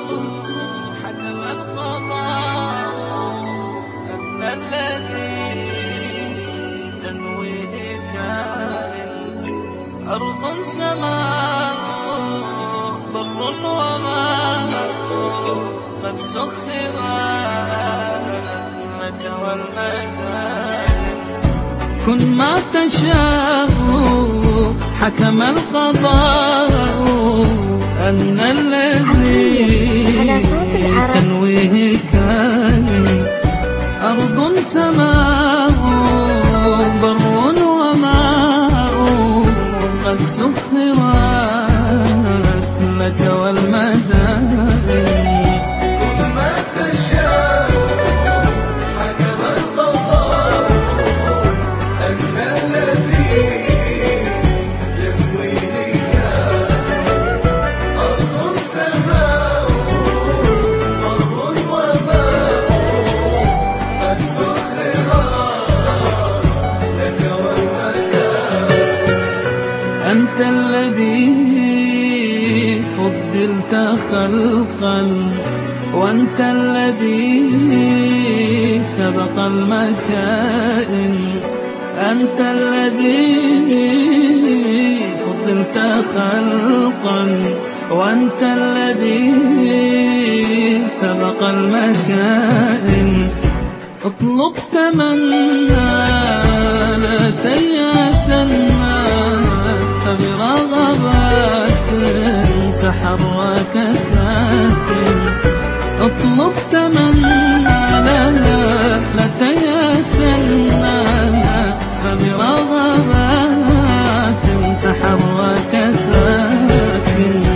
حكم القضاء أن الذي تنويه كائن، أرض سماء بر وماء قد سخرت لك والمكائن. كن ما تشاء حكم القضاء أن الذي تنويه كائن، أرض سماء بر وماء قد سخرت لك والمدائن. أنت الذي فضلت خلقا، وأنت الذي سبق المكائن. أنت الذي فضلت خلقا، وأنت الذي سبق المكائن. اطلب تمنى لا تيأسنا، برغبات تحرك ساكن. اطلب تمنى لا تيأسنا، فبرغبات تحرك ساكن.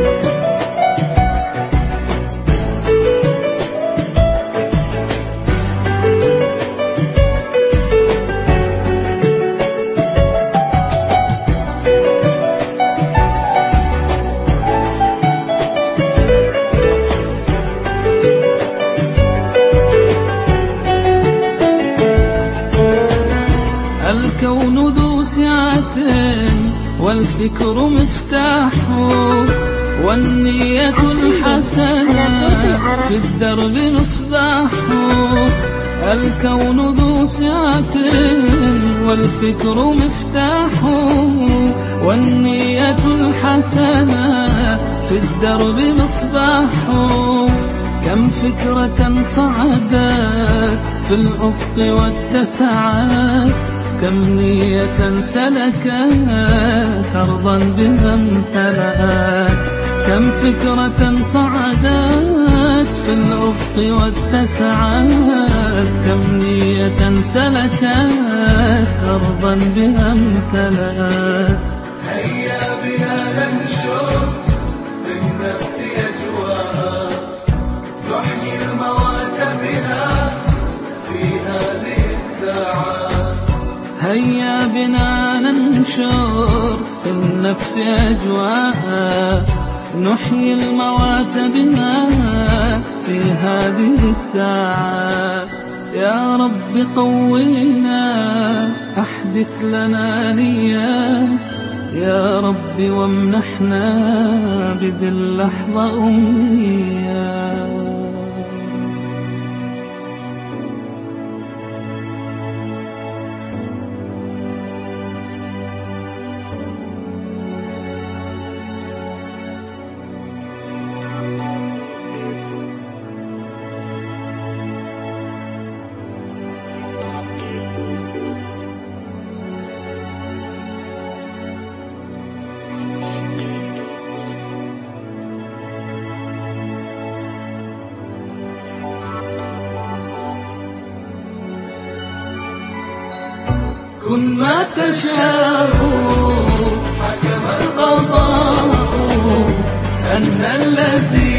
الكون ذو سعة والفكر مفتاحه، والنية الحسنة في الدرب مصباحه. الكون ذو سعة والفكر مفتاحه، والنية الحسنة في الدرب مصباحه. كم فكرة صعدت في الأفق واتسعت، كم نية سلكت أرضا بها امتلأت. كم فكرة صعدت في الأفق واتسعت، كم نية سلكت أرضا بها امتلأت. هيا بنا ننشر في النفس أجواء، نحيي الموات بها في هذه الساعة. هيا بنا ننشر في النفس أجواء، نحيي الموات بها في هذه الساعة. يا رب قوينا، أحدث لنا نية، يا رب وامنحنا بذي اللحظة أمنية. كن ما تشاء حكم القضاء أن الذي